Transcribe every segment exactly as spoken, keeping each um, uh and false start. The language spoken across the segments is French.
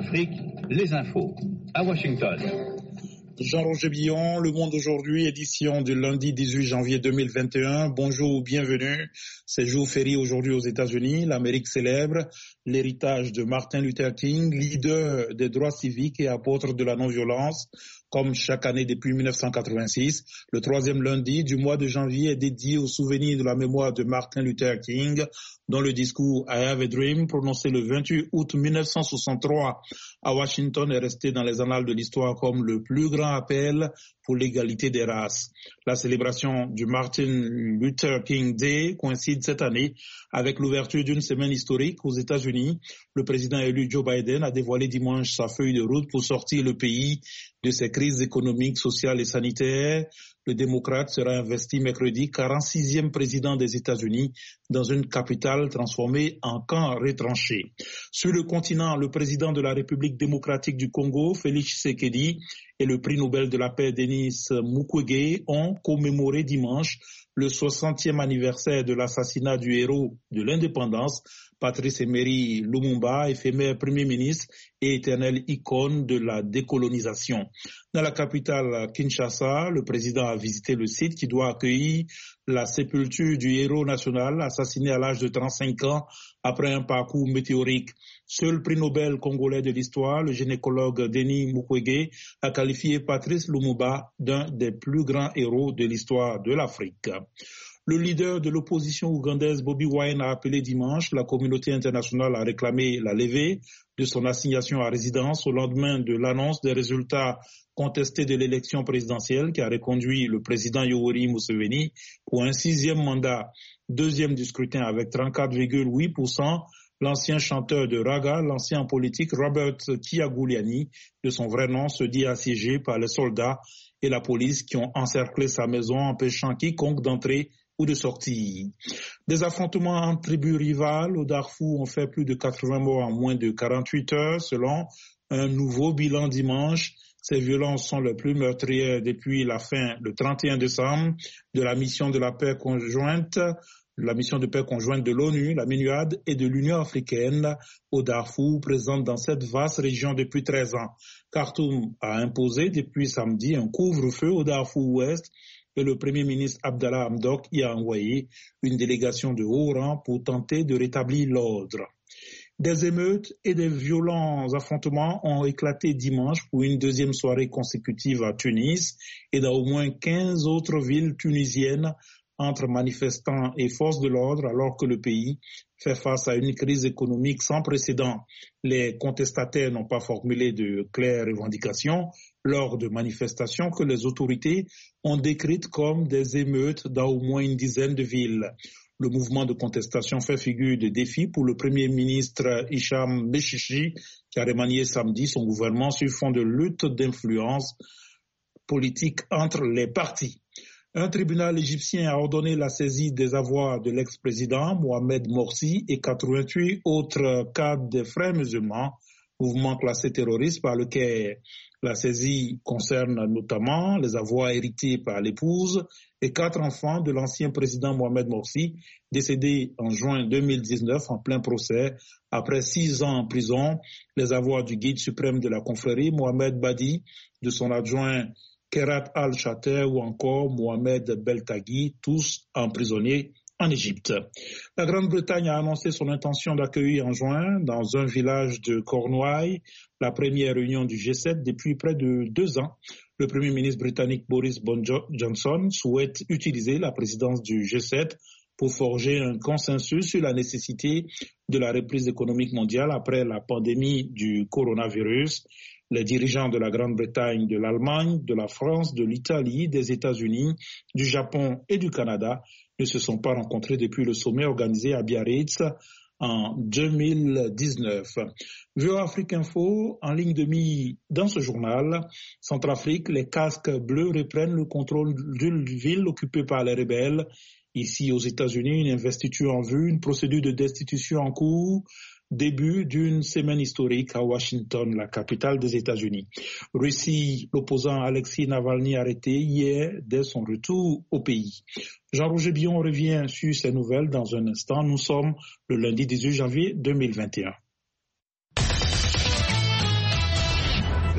Afrique, les infos. À Washington. Jean-Roger Billon, Le Monde aujourd'hui, édition du lundi dix-huit janvier deux mille vingt et un. Bonjour, bienvenue. C'est jour férié aujourd'hui aux États-Unis. L'Amérique célèbre l'héritage de Martin Luther King, leader des droits civiques et apôtre de la non-violence. Comme chaque année depuis mille neuf cent quatre-vingt-six, le troisième lundi du mois de janvier est dédié au souvenir de la mémoire de Martin Luther King, dont le discours I Have a Dream, prononcé le vingt-huit août mille neuf cent soixante-trois à Washington, est resté dans les annales de l'histoire comme le plus grand appel pour l'égalité des races. La célébration du Martin Luther King Day coïncide cette année avec l'ouverture d'une semaine historique aux États-Unis. Le président élu Joe Biden a dévoilé dimanche sa feuille de route pour sortir le pays de ses crises économiques, sociales et sanitaires. Le démocrate sera investi mercredi, quarante-sixième président des États-Unis, dans une capitale transformée en camp retranché. Sur le continent, le président de la République démocratique du Congo, Félix Tshisekedi, et le prix Nobel de la paix Denis Mukwege ont commémoré dimanche le soixantième anniversaire de l'assassinat du héros de l'indépendance, Patrice Emery Lumumba, éphémère Premier ministre et éternelle icône de la décolonisation. Dans la capitale Kinshasa, le président a visité le site qui doit accueillir la sépulture du héros national assassiné à l'âge de trente-cinq ans après un parcours météorique. Seul prix Nobel congolais de l'histoire, le gynécologue Denis Mukwege a qualifié Patrice Lumumba d'un des plus grands héros de l'histoire de l'Afrique. Le leader de l'opposition ougandaise Bobi Wine a appelé dimanche la communauté internationale à réclamer la levée de son assignation à résidence au lendemain de l'annonce des résultats contestés de l'élection présidentielle qui a reconduit le président Yoweri Museveni pour un sixième mandat. Deuxième du scrutin avec trente-quatre virgule huit pour cent, l'ancien chanteur de raga, l'ancien politique Robert Kyagulanyi, de son vrai nom, se dit assiégé par les soldats et la police qui ont encerclé sa maison, empêchant quiconque d'entrer ou de sortir. Des affrontements entre tribus rivales au Darfour ont fait plus de quatre-vingts morts en moins de quarante-huit heures, selon un nouveau bilan dimanche. Ces violences sont les plus meurtrières depuis la fin, le trente et un décembre, de la mission de la paix conjointe, la mission de paix conjointe de l'ONU, la MINUAD et de l'Union africaine au Darfour, présente dans cette vaste région depuis treize ans. Khartoum a imposé depuis samedi un couvre-feu au Darfour ouest et le Premier ministre Abdallah Hamdok y a envoyé une délégation de haut rang pour tenter de rétablir l'ordre. Des émeutes et des violents affrontements ont éclaté dimanche pour une deuxième soirée consécutive à Tunis et dans au moins quinze autres villes tunisiennes entre manifestants et forces de l'ordre alors que le pays fait face à une crise économique sans précédent. Les contestataires n'ont pas formulé de claires revendications lors de manifestations que les autorités ont décrites comme des émeutes dans au moins une dizaine de villes. Le mouvement de contestation fait figure de défi pour le Premier ministre Hicham Bechichi qui a remanié samedi son gouvernement sur fond de lutte d'influence politique entre les partis. Un tribunal égyptien a ordonné la saisie des avoirs de l'ex-président Mohamed Morsi et quatre-vingt-huit autres cadres des frères musulmans, mouvement classé terroriste par lequel la saisie concerne notamment les avoirs hérités par l'épouse et quatre enfants de l'ancien président Mohamed Morsi, décédé en juin deux mille dix-neuf en plein procès après six ans en prison, les avoirs du guide suprême de la confrérie Mohamed Badi, de son adjoint Kerat al-Shater ou encore Mohamed Beltagui, tous emprisonnés en Égypte. La Grande-Bretagne a annoncé son intention d'accueillir en juin, dans un village de Cornouailles, la première réunion du G sept depuis près de deux ans. Le Premier ministre britannique Boris Johnson souhaite utiliser la présidence du G sept pour forger un consensus sur la nécessité de la reprise économique mondiale après la pandémie du coronavirus. Les dirigeants de la Grande-Bretagne, de l'Allemagne, de la France, de l'Italie, des États-Unis, du Japon et du Canada ne se sont pas rencontrés depuis le sommet organisé à Biarritz en deux mille dix-neuf. V O A Afrique Info, en ligne de mire dans ce journal, Centrafrique, les casques bleus reprennent le contrôle d'une ville occupée par les rebelles. Ici aux États-Unis, une investiture en vue, une procédure de destitution en cours. Début d'une semaine historique à Washington, la capitale des États-Unis. Russie, l'opposant Alexei Navalny arrêté hier dès son retour au pays. Jean-Roger Billon revient sur ces nouvelles dans un instant. Nous sommes le lundi dix-huit janvier deux mille vingt et un.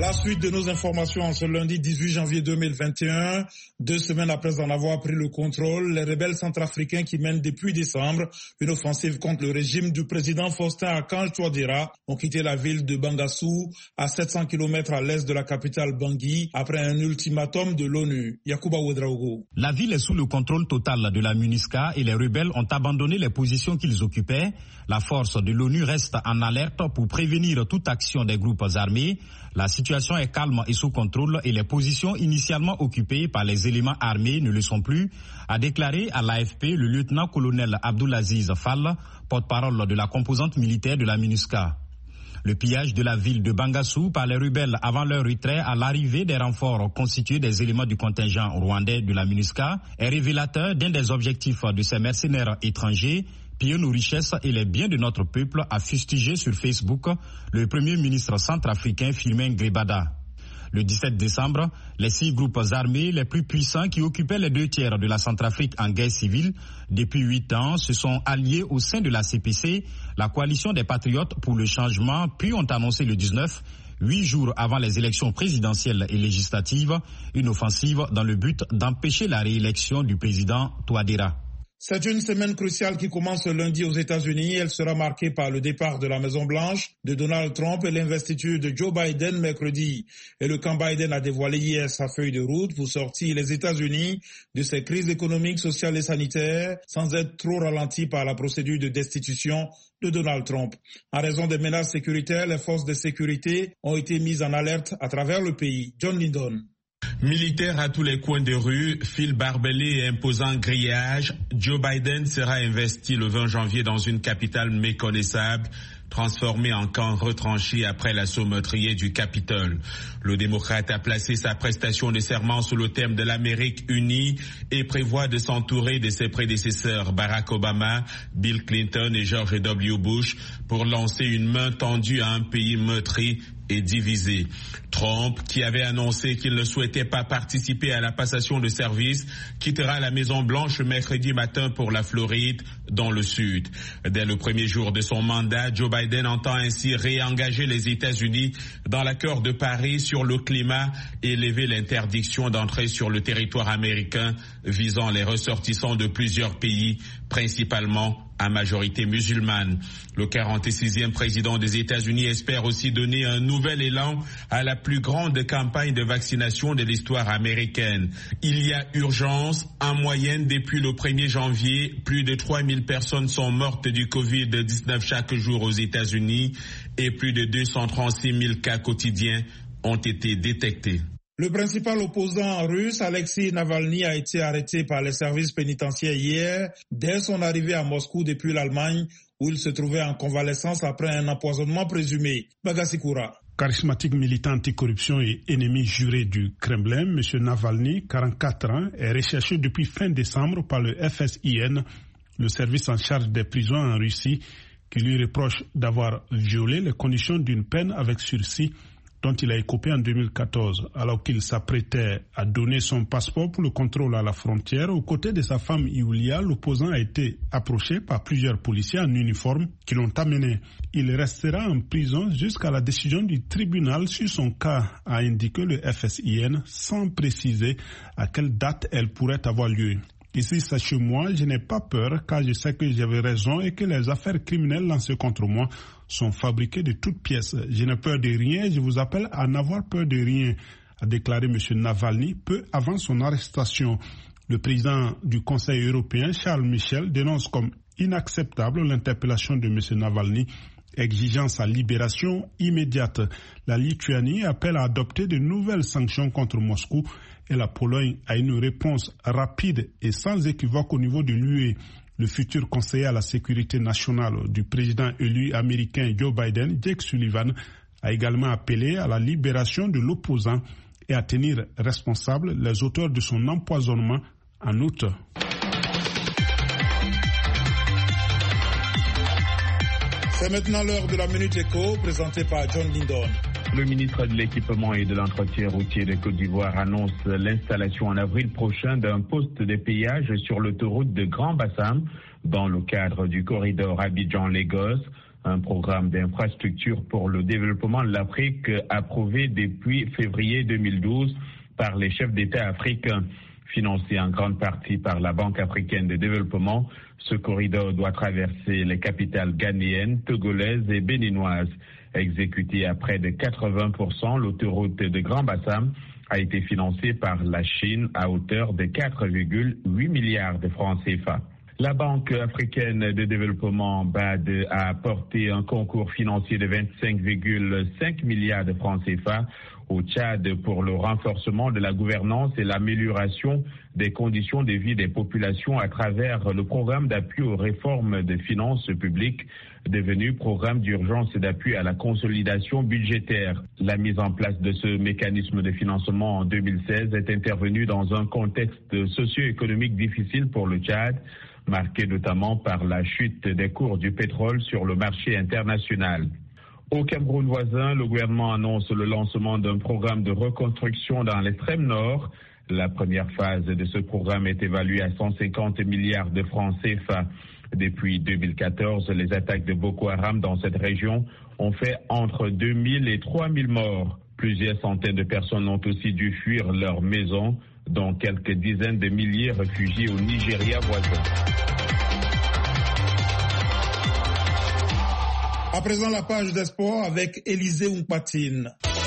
La suite de nos informations ce lundi dix-huit janvier deux mille vingt et un, deux semaines après en avoir pris le contrôle, les rebelles centrafricains qui mènent depuis décembre une offensive contre le régime du président Faustin Archange Touadéra ont quitté la ville de Bangassou à sept cents kilomètres à l'est de la capitale Bangui après un ultimatum de l'ONU. Yacouba Ouedraogo. La ville est sous le contrôle total de la MINUSCA et les rebelles ont abandonné les positions qu'ils occupaient. La force de l'ONU reste en alerte pour prévenir toute action des groupes armés. La situation est calme et sous contrôle et les positions initialement occupées par les éléments armés ne le sont plus, a déclaré à l'A F P le lieutenant-colonel Abdoulaziz Fall, porte-parole de la composante militaire de la MINUSCA. Le pillage de la ville de Bangassou par les rebelles avant leur retrait à l'arrivée des renforts constitués des éléments du contingent rwandais de la MINUSCA est révélateur d'un des objectifs de ces mercenaires étrangers, piller nos richesses et les biens de notre peuple, a fustigé sur Facebook le premier ministre centrafricain Firmin Grebada. Le dix-sept décembre, les six groupes armés les plus puissants qui occupaient les deux tiers de la Centrafrique en guerre civile depuis huit ans se sont alliés au sein de la C P C, la coalition des patriotes pour le changement, puis ont annoncé le dix-neuf, huit jours avant les élections présidentielles et législatives, une offensive dans le but d'empêcher la réélection du président Touadéra. C'est une semaine cruciale qui commence lundi aux États-Unis. Elle sera marquée par le départ de la Maison-Blanche de Donald Trump et l'investiture de Joe Biden mercredi. Et le camp Biden a dévoilé hier sa feuille de route pour sortir les États-Unis de ces crises économiques, sociales et sanitaires sans être trop ralenti par la procédure de destitution de Donald Trump. En raison des menaces sécuritaires, les forces de sécurité ont été mises en alerte à travers le pays. John Lindon. Militaire à tous les coins de rue, fil barbelé et imposant grillage, Joe Biden sera investi le vingt janvier dans une capitale méconnaissable, transformée en camp retranché après l'assaut meurtrier du Capitole. Le démocrate a placé sa prestation de serment sous le thème de l'Amérique unie et prévoit de s'entourer de ses prédécesseurs Barack Obama, Bill Clinton et George W. Bush pour lancer une main tendue à un pays meurtri et divisé. Trump, qui avait annoncé qu'il ne souhaitait pas participer à la passation de service, quittera la Maison-Blanche mercredi matin pour la Floride, dans le sud. Dès le premier jour de son mandat, Joe Biden entend ainsi réengager les États-Unis dans l'accord de Paris sur le climat et lever l'interdiction d'entrer sur le territoire américain visant les ressortissants de plusieurs pays, principalement à majorité musulmane. Le quarante-sixième président des États-Unis espère aussi donner un nouvel élan à la plus grande campagne de vaccination de l'histoire américaine. Il y a urgence. En moyenne, depuis le premier janvier, plus de trois mille personnes sont mortes du covid dix-neuf chaque jour aux États-Unis et plus de deux cent trente-six mille cas quotidiens ont été détectés. Le principal opposant russe, Alexei Navalny, a été arrêté par les services pénitentiaires hier, dès son arrivée à Moscou depuis l'Allemagne, où il se trouvait en convalescence après un empoisonnement présumé. Bagasikura. Charismatique militant anticorruption et ennemi juré du Kremlin, M. Navalny, quarante-quatre ans, est recherché depuis fin décembre par le F S I N, le service en charge des prisons en Russie, qui lui reproche d'avoir violé les conditions d'une peine avec sursis dont il a écopé en deux mille quatorze, alors qu'il s'apprêtait à donner son passeport pour le contrôle à la frontière. Aux côtés de sa femme Yulia, l'opposant a été approché par plusieurs policiers en uniforme qui l'ont amené. Il restera en prison jusqu'à la décision du tribunal sur son cas, a indiqué le F S I N, sans préciser à quelle date elle pourrait avoir lieu. Ici, sachez-moi, je n'ai pas peur car je sais que j'avais raison et que les affaires criminelles lancées contre moi sont fabriquées de toutes pièces. Je n'ai peur de rien et je vous appelle à n'avoir peur de rien, a déclaré M. Navalny peu avant son arrestation. Le président du Conseil européen, Charles Michel, dénonce comme inacceptable l'interpellation de M. Navalny, exigeant sa libération immédiate. La Lituanie appelle à adopter de nouvelles sanctions contre Moscou et la Pologne a une réponse rapide et sans équivoque au niveau de l'U E. Le futur conseiller à la sécurité nationale du président élu américain Joe Biden, Jake Sullivan, a également appelé à la libération de l'opposant et à tenir responsables les auteurs de son empoisonnement en août. C'est maintenant l'heure de la Minute Éco, présentée par John Lindon. Le ministre de l'Équipement et de l'Entretien routier de Côte d'Ivoire annonce l'installation en avril prochain d'un poste de péage sur l'autoroute de Grand Bassam dans le cadre du corridor Abidjan-Lagos. un programme d'infrastructure pour le développement de l'Afrique approuvé depuis février deux mille douze par les chefs d'État africains. Financé en grande partie par la Banque africaine de développement, ce corridor doit traverser les capitales ghanéennes, togolaises et béninoises. Exécuté à près de quatre-vingts pour cent, l'autoroute de Grand Bassam a été financée par la Chine à hauteur de quatre virgule huit milliards de francs C F A. La Banque africaine de développement B A D a apporté un concours financier de vingt-cinq virgule cinq milliards de francs C F A au Tchad pour le renforcement de la gouvernance et l'amélioration des conditions de vie des populations à travers le programme d'appui aux réformes des finances publiques devenu programme d'urgence et d'appui à la consolidation budgétaire. La mise en place de ce mécanisme de financement en deux mille seize est intervenue dans un contexte socio-économique difficile pour le Tchad, marqué notamment par la chute des cours du pétrole sur le marché international. Au Cameroun voisin, le gouvernement annonce le lancement d'un programme de reconstruction dans l'extrême nord. La première phase de ce programme est évaluée à cent cinquante milliards de francs C F A. Depuis deux mille quatorze, les attaques de Boko Haram dans cette région ont fait entre deux mille et trois mille morts. Plusieurs centaines de personnes ont aussi dû fuir leur maison, dont quelques dizaines de milliers réfugiés au Nigeria voisin. À présent, la page des sports avec Élisée Ounpatine.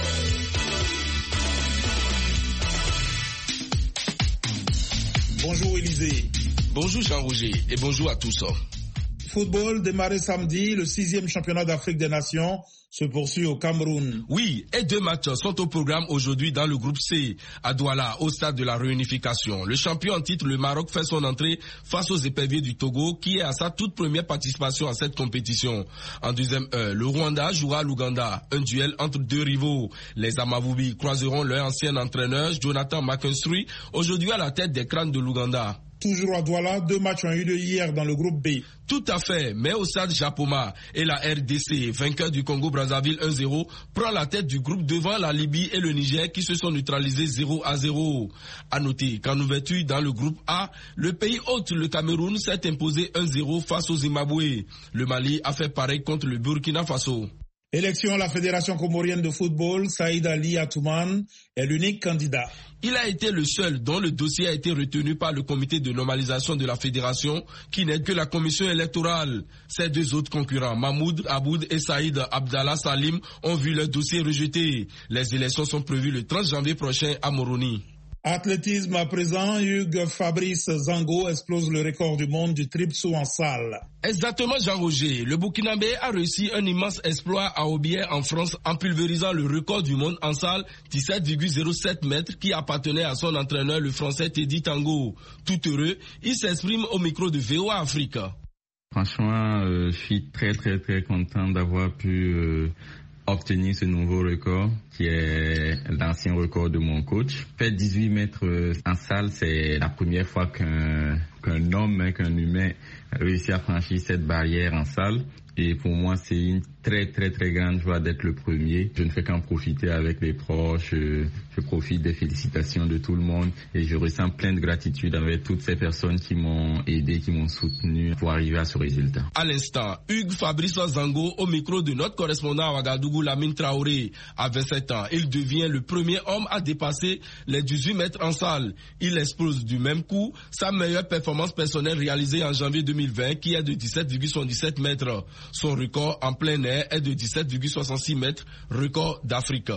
Bonjour Élisée. Bonjour Jean-Roger et bonjour à tous. Football démarré samedi, le sixième championnat d'Afrique des Nations se poursuit au Cameroun. Oui, et deux matchs sont au programme aujourd'hui dans le groupe C, à Douala, au stade de la réunification. Le champion en titre, le Maroc, fait son entrée face aux éperviers du Togo, qui est à sa toute première participation à cette compétition. En deuxième heure, le Rwanda jouera à l'Ouganda, un duel entre deux rivaux. Les Amavubi croiseront leur ancien entraîneur, Jonathan McKinstry, aujourd'hui à la tête des crânes de l'Ouganda. Toujours à Douala, deux matchs ont eu lieu hier dans le groupe B. Tout à fait, mais au stade Japoma et la R D C, vainqueur du Congo-Brazzaville un zéro, prend la tête du groupe devant la Libye et le Niger qui se sont neutralisés zéro à zéro. À noter qu'en ouverture dans le groupe A, le pays hôte, le Cameroun, s'est imposé un zéro face au Zimbabwe. Le Mali a fait pareil contre le Burkina Faso. Élection à la Fédération comorienne de football, Saïd Ali Atoumane est l'unique candidat. Il a été le seul dont le dossier a été retenu par le comité de normalisation de la fédération, qui n'est que la commission électorale. Ses deux autres concurrents, Mahmoud Aboud et Saïd Abdallah Salim, ont vu leur dossier rejeté. Les élections sont prévues le trente janvier prochain à Moroni. Athlétisme à présent, Hugues Fabrice Zango explose le record du monde du triple saut en salle. Exactement Jean-Roger, le Burkinabé a réussi un immense exploit à Aubière en France en pulvérisant le record du monde en salle dix-sept virgule zéro sept mètres qui appartenait à son entraîneur le français Teddy Tango. Tout heureux, il s'exprime au micro de V O A Afrique. Franchement, euh, je suis très très très content d'avoir pu euh, obtenir ce nouveau record qui est l'ancien record de mon coach. Faire dix-huit mètres en salle, c'est la première fois qu'un qu'un homme, qu'un humain réussit à franchir cette barrière en salle. Et pour moi, c'est une très très très grande joie d'être le premier. Je ne fais qu'en profiter avec les proches. Je profite des félicitations de tout le monde et je ressens plein de gratitude avec toutes ces personnes qui m'ont aidé, qui m'ont soutenu pour arriver à ce résultat. À l'instant, Hugues Fabrice Zango au micro de notre correspondant à Ouagadougou, Lamine Traoré. À vingt-sept ans, il devient le premier homme à dépasser les dix-huit mètres en salle. Il explose du même coup sa meilleure performance personnelle réalisée en janvier deux mille vingt qui est de dix-sept virgule soixante-dix-sept mètres. Son record en plein air est de dix-sept virgule soixante-six mètres, record d'Afrique.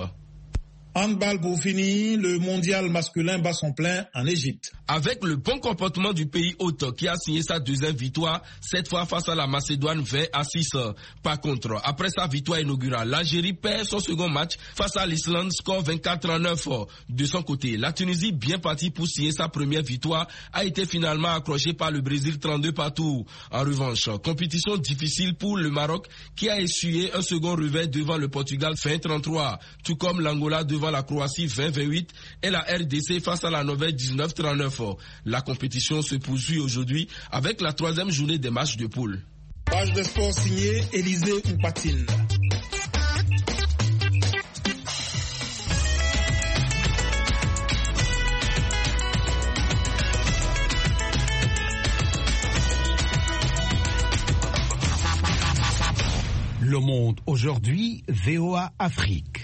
Handball pour finir, le mondial masculin bat son plein en Égypte. Avec le bon comportement du pays hôte qui a signé sa deuxième victoire, cette fois face à la Macédoine vingt à six. Par contre, après sa victoire inaugurale, l'Algérie perd son second match face à l'Islande, score vingt-quatre à neuf. De son côté, la Tunisie, bien partie pour signer sa première victoire, a été finalement accrochée par le Brésil trente-deux partout. En revanche, compétition difficile pour le Maroc qui a essuyé un second revers devant le Portugal vingt trente-trois, tout comme l'Angola devant la Croatie vingt vingt-huit et la R D C face à la Norvège dix-neuf trente-neuf. La compétition se poursuit aujourd'hui avec la troisième journée des matchs de poule. Page de sport signée Élisée Ounpatine. Le Monde aujourd'hui, V O A Afrique.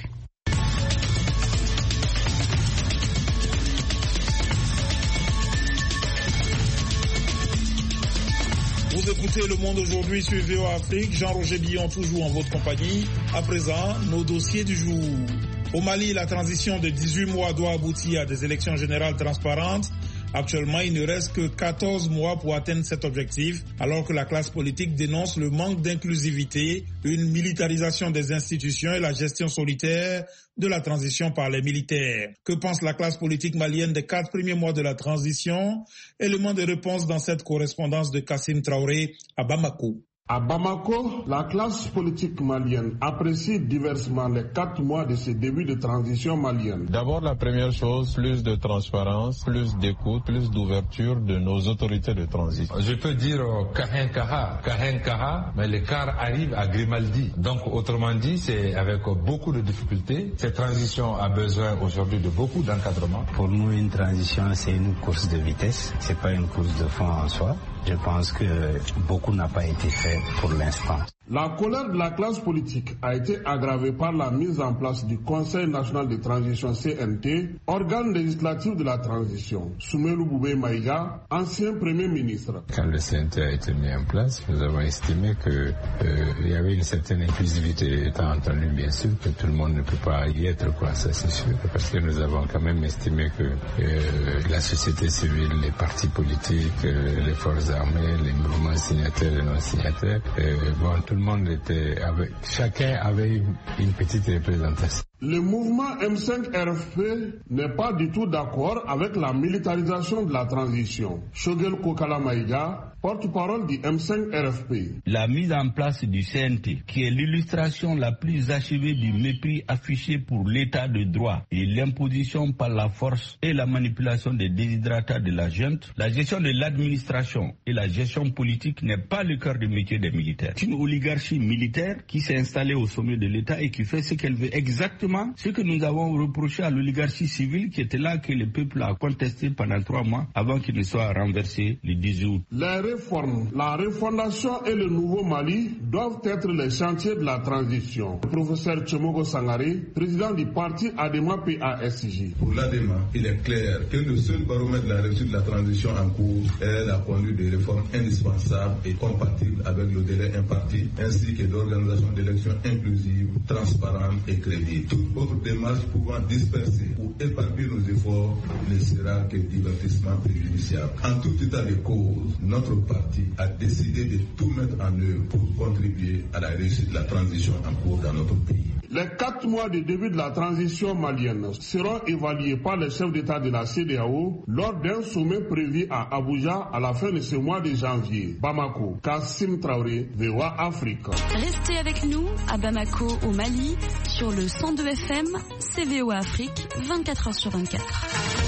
Vous écoutez Le Monde aujourd'hui sur V O A Afrique. Jean-Roger Billon toujours en votre compagnie. À présent, nos dossiers du jour. Au Mali, la transition de dix-huit mois doit aboutir à des élections générales transparentes. Actuellement, il ne reste que quatorze mois pour atteindre cet objectif, alors que la classe politique dénonce le manque d'inclusivité, une militarisation des institutions et la gestion solitaire de la transition par les militaires. Que pense la classe politique malienne des quatre premiers mois de la transition? Élément de réponse dans cette correspondance de Kassim Traoré à Bamako. À Bamako, la classe politique malienne apprécie diversement les quatre mois de ce début de transition malienne. D'abord, la première chose, plus de transparence, plus d'écoute, plus d'ouverture de nos autorités de transition. Je peux dire Kahen Kaha, Kahen Kaha, mais le car arrive à Grimaldi. Donc, autrement dit, c'est avec beaucoup de difficultés. Cette transition a besoin aujourd'hui de beaucoup d'encadrement. Pour nous, une transition, c'est une course de vitesse. C'est pas une course de fond en soi. Je pense que beaucoup n'a pas été fait pour l'instant. La colère de la classe politique a été aggravée par la mise en place du Conseil national de transition C N T, organe législatif de la transition. Soumelou Boubé Maïga, ancien Premier ministre. Quand le C N T a été mis en place, nous avons estimé qu'il euh, y avait une certaine inclusivité, étant entendu bien sûr que tout le monde ne peut pas y être, quoi, ça c'est sûr, parce que nous avons quand même estimé que euh, la société civile, les partis politiques, euh, les forces armées, les mouvements signataires et non signataires, euh, bon, tout le monde était avec, chacun avait une, une petite représentation. Le mouvement M cinq R F P n'est pas du tout d'accord avec la militarisation de la transition. Shogel Kokala Maïga, porte-parole du M cinq R F P. La mise en place du C N T, qui est l'illustration la plus achevée du mépris affiché pour l'état de droit et l'imposition par la force et la manipulation des déshydratats de la junte, la gestion de l'administration et la gestion politique n'est pas le cœur du métier des militaires. C'est une oligarchie militaire qui s'est installée au sommet de l'État et qui fait ce qu'elle veut exactement. Ce que nous avons reproché à l'oligarchie civile qui était là, que le peuple a contesté pendant trois mois avant qu'il ne soit renversé le dix août. Les réformes, la refondation et le nouveau Mali doivent être les chantiers de la transition. Le professeur Tchemogo Sangare, président du parti Adema P A S J. Pour l'Adema, il est clair que le seul baromètre de la réussite de la transition en cours est la conduite des réformes indispensables et compatibles avec le délai imparti, ainsi que d'organisation d'élections inclusives, transparentes et crédibles. Toute autre démarche pouvant disperser ou éparpiller nos efforts ne sera que divertissement préjudiciable. En tout état de cause, notre parti a décidé de tout mettre en œuvre pour contribuer à la réussite de la transition en cours dans notre pays. Les quatre mois de début de la transition malienne seront évalués par les chefs d'État de la C D A O lors d'un sommet prévu à Abuja à la fin de ce mois de janvier. Bamako, Kassim Traoré, V O A Afrique. Restez avec nous à Bamako au Mali sur le cent deux F M, c'est V O A Afrique, vingt-quatre heures sur vingt-quatre.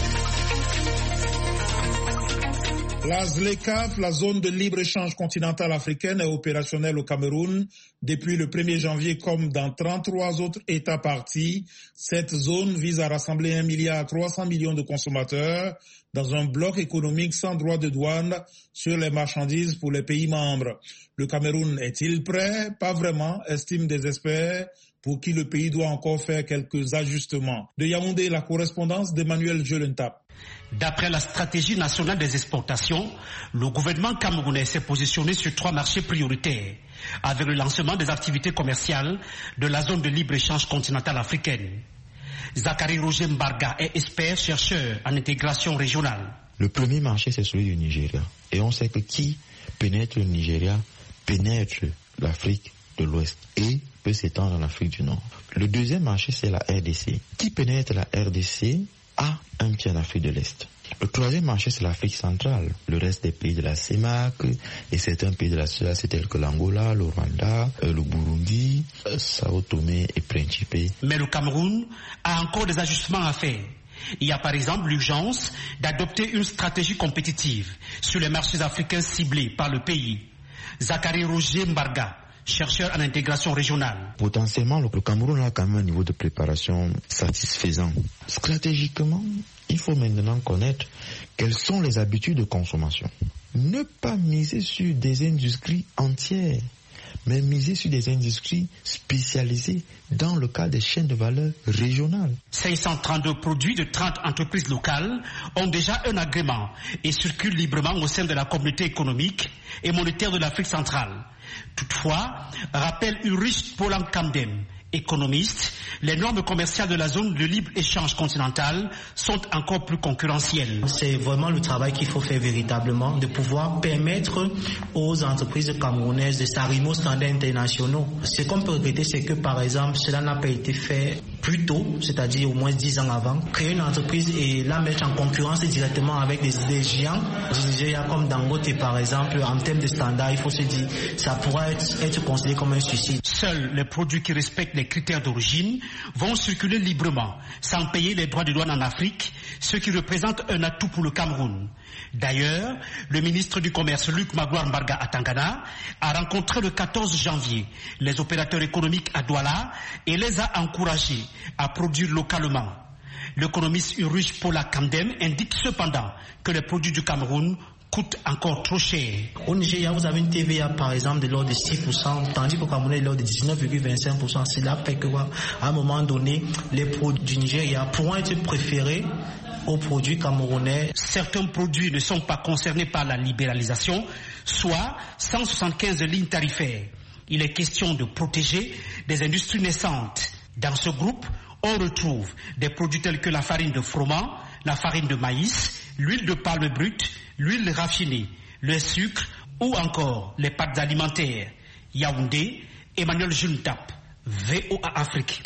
La ZLECAf, la zone de libre-échange continentale africaine, est opérationnelle au Cameroun depuis le premier janvier comme dans trente-trois autres États parties. Cette zone vise à rassembler un milliard trois cents millions de consommateurs dans un bloc économique sans droit de douane sur les marchandises pour les pays membres. Le Cameroun est-il prêt? Pas vraiment, estiment des experts, pour qui le pays doit encore faire quelques ajustements. De Yaoundé, la correspondance d'Emmanuel Jolentap. D'après la stratégie nationale des exportations, le gouvernement camerounais s'est positionné sur trois marchés prioritaires avec le lancement des activités commerciales de la zone de libre-échange continentale africaine. Zachary Roger Mbarga est expert chercheur en intégration régionale. Le premier marché, c'est celui du Nigeria. Et on sait que qui pénètre le Nigeria pénètre l'Afrique de l'Ouest et peut s'étendre en Afrique du Nord. Le deuxième marché, c'est la R D C. Qui pénètre la R D C a un pied en Afrique de l'Est. Le troisième marché, c'est l'Afrique centrale. Le reste des pays de la C E M A C et certains pays de la C E A C, tels que l'Angola, le Rwanda, le Burundi, Sao Tomé et Principe. Mais le Cameroun a encore des ajustements à faire. Il y a par exemple l'urgence d'adopter une stratégie compétitive sur les marchés africains ciblés par le pays. Zachary Roger Mbarga, chercheur en intégration régionale. Potentiellement, le Cameroun a quand même un niveau de préparation satisfaisant. Stratégiquement, il faut maintenant connaître quelles sont les habitudes de consommation. Ne pas miser sur des industries entières, mais miser sur des industries spécialisées dans le cadre des chaînes de valeur régionales. cinq cent trente-deux produits de trente entreprises locales ont déjà un agrément et circulent librement au sein de la communauté économique et monétaire de l'Afrique centrale. Toutefois, rappelle Ulrich Polan-Kamdem, économiste, les normes commerciales de la zone de libre-échange continentale sont encore plus concurrentielles. C'est vraiment le travail qu'il faut faire véritablement, de pouvoir permettre aux entreprises camerounaises de s'arrimer aux standards internationaux. Ce qu'on peut regretter, c'est que par exemple, cela n'a pas été fait plus tôt, c'est-à-dire au moins dix ans avant. Créer une entreprise et la mettre en concurrence directement avec des, des géants, des géants comme Dangote par exemple, en termes de standards, il faut se dire, ça pourra être, être considéré comme un suicide. Seuls les produits qui respectent les critères d'origine vont circuler librement, sans payer les droits de douane en Afrique, ce qui représente un atout pour le Cameroun. D'ailleurs, le ministre du Commerce, Luc Magloire Mbarga Atangana, a rencontré le quatorze janvier les opérateurs économiques à Douala et les a encouragés à produire localement. L'économiste Ulrich Polan-Kamdem indique cependant que les produits du Cameroun coûte encore trop cher. Au Nigeria, vous avez une T V A par exemple de l'ordre de six pour cent, tandis qu'au Cameroun, de l'ordre de dix-neuf virgule vingt-cinq pour cent. Cela fait que, à un moment donné, les produits du Nigeria pourront être préférés aux produits camerounais. Certains produits ne sont pas concernés par la libéralisation, soit cent soixante-quinze lignes tarifaires. Il est question de protéger des industries naissantes. Dans ce groupe, on retrouve des produits tels que la farine de froment, la farine de maïs, l'huile de palme brute, l'huile raffinée, le sucre ou encore les pâtes alimentaires. Yaoundé, Emmanuel Juntap, V O A Afrique.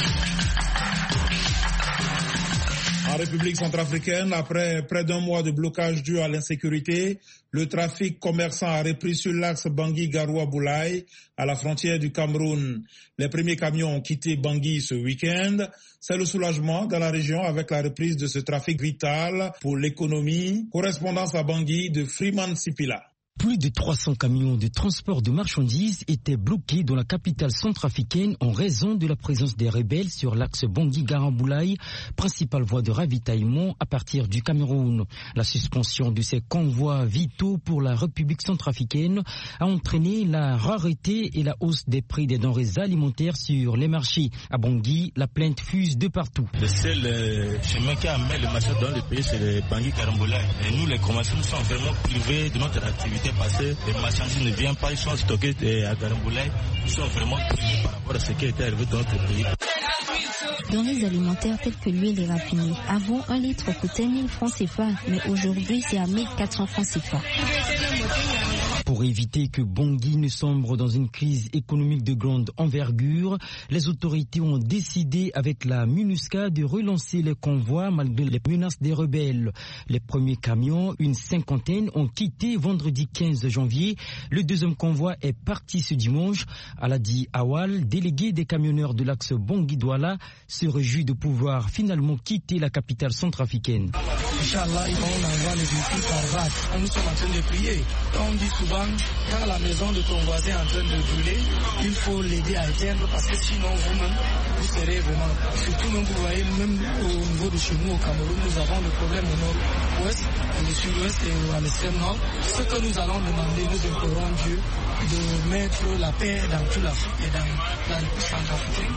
En République centrafricaine, après près d'un mois de blocage dû à l'insécurité, le trafic commerçant a repris sur l'axe Bangui-Garoua-Boulaye, à la frontière du Cameroun. Les premiers camions ont quitté Bangui ce week-end. C'est le soulagement dans la région avec la reprise de ce trafic vital pour l'économie. Correspondance à Bangui de Freeman Sipila. Plus de trois cents camions de transport de marchandises étaient bloqués dans la capitale centrafricaine en raison de la présence des rebelles sur l'axe Bangui-Garoua-Boulaye, principale voie de ravitaillement à partir du Cameroun. La suspension de ces convois vitaux pour la République centrafricaine a entraîné la rareté et la hausse des prix des denrées alimentaires sur les marchés. À Bangui, la plainte fuse de partout. Le seul euh, chemin qui amène le marché dans le pays, c'est le Bangui-Garoua-Boulaye. Et nous, les commerçants, sommes vraiment privés de notre activité. Parce que les marchandises ne viennent pas, ils sont stockés à Garoua-Boulaye, ils sont vraiment privés par rapport à ce qui est arrivé dans notre pays. Denrées alimentaires telles que l'huile et raffinée. Avant, un litre coûtait mille francs C F A, mais aujourd'hui, c'est à mille quatre cents francs C F A. Pour éviter que Bangui ne sombre dans une crise économique de grande envergure, les autorités ont décidé avec la MINUSCA de relancer les convois malgré les menaces des rebelles. Les premiers camions, une cinquantaine, ont quitté vendredi quinze janvier. Le deuxième convoi est parti ce dimanche. Aladi Awal, délégué des camionneurs de l'axe Bangui-Douala, se réjouit de pouvoir finalement quitter la capitale centrafricaine. Inch'Allah, on envoie les véhicules par vague. Nous sommes en train de prier. On dit souvent, quand la maison de ton voisin est en train de brûler, il faut l'aider à éteindre parce que sinon vous-même, vous serez vraiment... Surtout même, vous voyez, même au niveau de chez nous, au Cameroun, nous avons le problème au nord-ouest, au sud-ouest et à l'extrême nord. Ce que nous allons demander, nous implorons Dieu de mettre la paix dans toute l'Afrique et dans la République centrafricaine.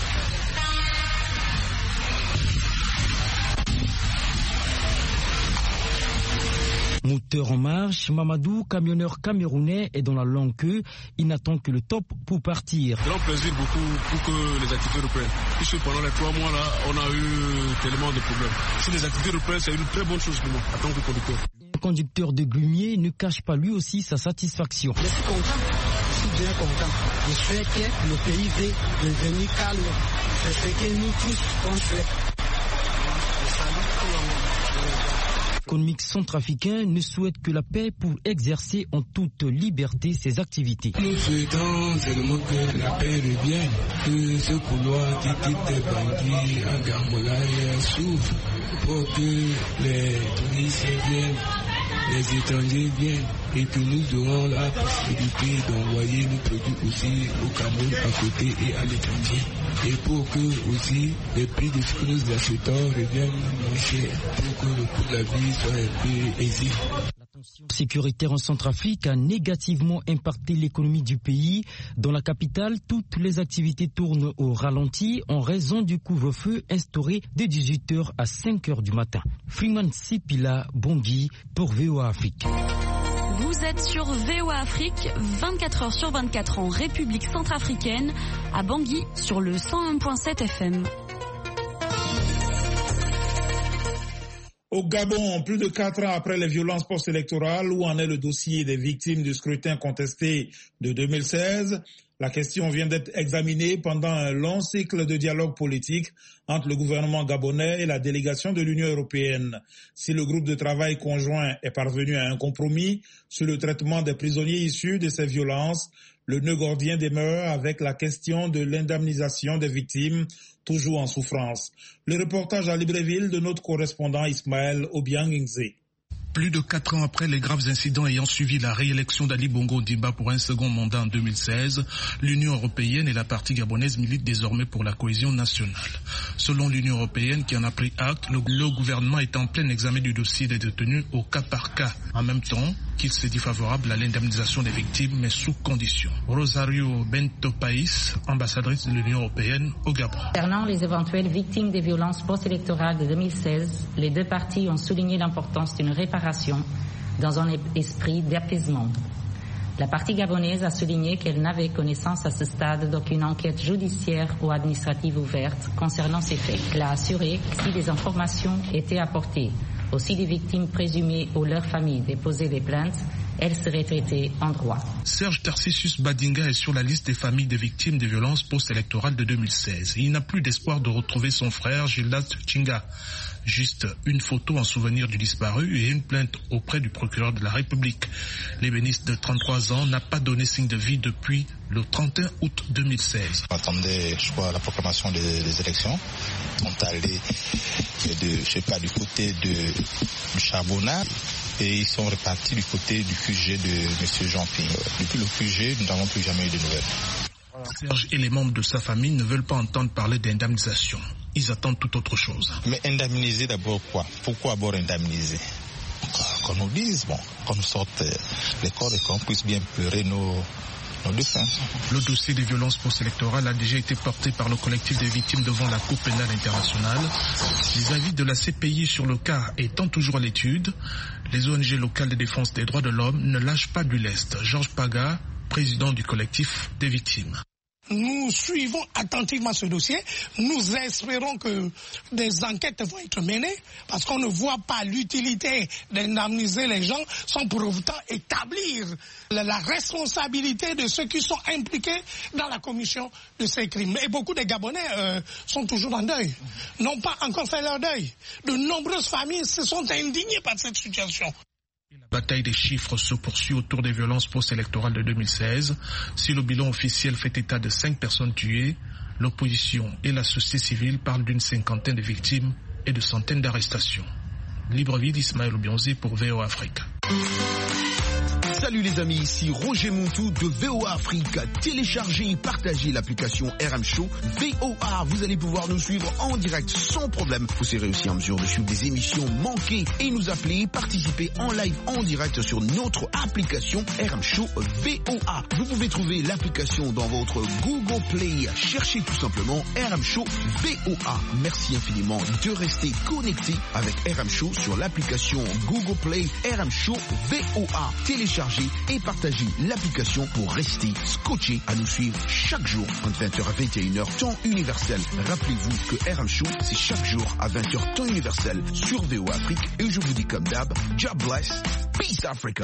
Moteur en marche, Mamadou, camionneur camerounais, est dans la longue queue. Il n'attend que le top pour partir. C'est un plaisir beaucoup pour que les activités reprennent. Puisque pendant les trois mois là, on a eu tellement de problèmes. Si les activités reprennent, c'est une très bonne chose pour moi, en tant que conducteur. Le conducteur de Glumier ne cache pas lui aussi sa satisfaction. Je suis content, je suis bien content. Je sais que le pays va devenir calme. Je sais que nous tous, on fait. L'économique centrafricain ne souhaite que la paix pour exercer en toute liberté ses activités. Nous souhaitons seulement que la paix revienne, que ce couloir qui quitte Bangui à Garoua-Boulaye s'ouvre pour que les touristes viennent, les étrangers viennent et que nous aurons la possibilité d'envoyer nos produits aussi au Cameroun à côté et à l'étranger. Et pour que aussi les prix de ce que nous achetons reviennent moins chers, pour que le coût de la vie soit un peu aisé. sécuritaire en Centrafrique a négativement impacté l'économie du pays. Dans la capitale, toutes les activités tournent au ralenti en raison du couvre-feu instauré de dix-huit heures à cinq heures du matin. Freeman Sipila Bangui pour V O A Afrique. Vous êtes sur V O A Afrique, vingt-quatre heures sur vingt-quatre en République centrafricaine, à Bangui sur le cent un virgule sept F M. Au Gabon, plus de quatre ans après les violences post-électorales, où en est le dossier des victimes du scrutin contesté de deux mille seize? La question vient d'être examinée pendant un long cycle de dialogue politique entre le gouvernement gabonais et la délégation de l'Union européenne. Si le groupe de travail conjoint est parvenu à un compromis sur le traitement des prisonniers issus de ces violences, le nœud gordien demeure avec la question de l'indemnisation des victimes toujours en souffrance. Le reportage à Libreville de notre correspondant Ismaël Obiang-Ingze. Plus de quatre ans après les graves incidents ayant suivi la réélection d'Ali Bongo Ondimba pour un second mandat en deux mille seize, l'Union européenne et la partie gabonaise militent désormais pour la cohésion nationale. Selon l'Union européenne qui en a pris acte, le, le gouvernement est en plein examen du dossier des détenus au cas par cas, en même temps qu'il s'est dit favorable à l'indemnisation des victimes, mais sous conditions. Rosario Bento País, ambassadrice de l'Union européenne au Gabon. Concernant les éventuelles victimes des violences post-électorales de deux mille seize, les deux parties ont souligné l'importance d'une réparation dans un esprit d'apaisement. La partie gabonaise a souligné qu'elle n'avait connaissance à ce stade d'aucune enquête judiciaire ou administrative ouverte concernant ces faits. Elle a assuré que si des informations étaient apportées, aussi des victimes présumées ou leurs familles déposaient des plaintes, elles seraient traitées en droit. Serge Tarcisius Badinga est sur la liste des familles des victimes des violences post-électorales de deux mille seize. Il n'a plus d'espoir de retrouver son frère Gildas Chinga. Juste une photo en souvenir du disparu et une plainte auprès du procureur de la République. L'ébéniste de trente-trois ans n'a pas donné signe de vie depuis le trente et un août deux mille seize. On attendait, je crois, la proclamation des, des élections. On est allé, de, je sais pas, du côté de, du Charbonnat et ils sont repartis du côté du Q G de M. Jean-Pierre. Depuis le Q G, nous n'avons plus jamais eu de nouvelles. Serge et les membres de sa famille ne veulent pas entendre parler d'indemnisation. Ils attendent tout autre chose. Mais indemniser d'abord quoi? Pourquoi d'abord indemniser? Qu'on nous dise, bon, qu'on nous sorte les corps et qu'on puisse bien pleurer nos, nos défunts. Le dossier des violences post-électorales a déjà été porté par le collectif des victimes devant la Cour pénale internationale. Les avis de la C P I sur le cas étant toujours à l'étude, les O N G locales de défense des droits de l'homme ne lâchent pas du lest. Georges Paga, président du collectif des victimes. Nous suivons attentivement ce dossier. Nous espérons que des enquêtes vont être menées parce qu'on ne voit pas l'utilité d'indemniser les gens sans pour autant établir la responsabilité de ceux qui sont impliqués dans la commission de ces crimes. Et beaucoup de Gabonais euh, sont toujours en deuil, n'ont pas encore fait leur deuil. De nombreuses familles se sont indignées par cette situation. La bataille des chiffres se poursuit autour des violences post-électorales de deux mille seize. Si le bilan officiel fait état de cinq personnes tuées, l'opposition et la société civile parlent d'une cinquantaine de victimes et de centaines d'arrestations. Libreville, Ismaël Obianzé pour V O A Afrique. Salut les amis, ici Roger Montou de V O A Afrique. Téléchargez et partagez l'application R M Show V O A. Vous allez pouvoir nous suivre en direct sans problème. Vous serez aussi en mesure de suivre des émissions manquées et nous appeler, participer en live en direct sur notre application R M Show V O A. Vous pouvez trouver l'application dans votre Google Play. Cherchez tout simplement R M Show V O A. Merci infiniment de rester connecté avec R M Show sur l'application Google Play R M Show V O A. Téléchargez et partagez l'application pour rester scotché à nous suivre chaque jour entre vingt heures à vingt et une heures temps universel. Rappelez-vous que R M Show c'est chaque jour à vingt heures temps universel sur V O A Afrique et je vous dis comme d'hab, God bless, peace Africa.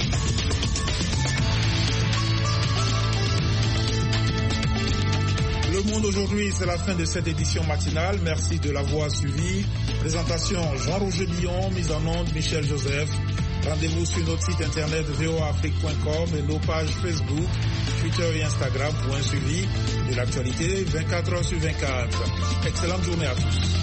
Le Monde aujourd'hui, c'est la fin de cette édition matinale. Merci de l'avoir suivi. Présentation Jean-Roger Billon, mise en onde Michel Joseph. Rendez-vous sur notre site internet v o a afrique point com et nos pages Facebook, Twitter et Instagram pour un suivi de l'actualité vingt-quatre heures sur vingt-quatre. Excellente journée à tous.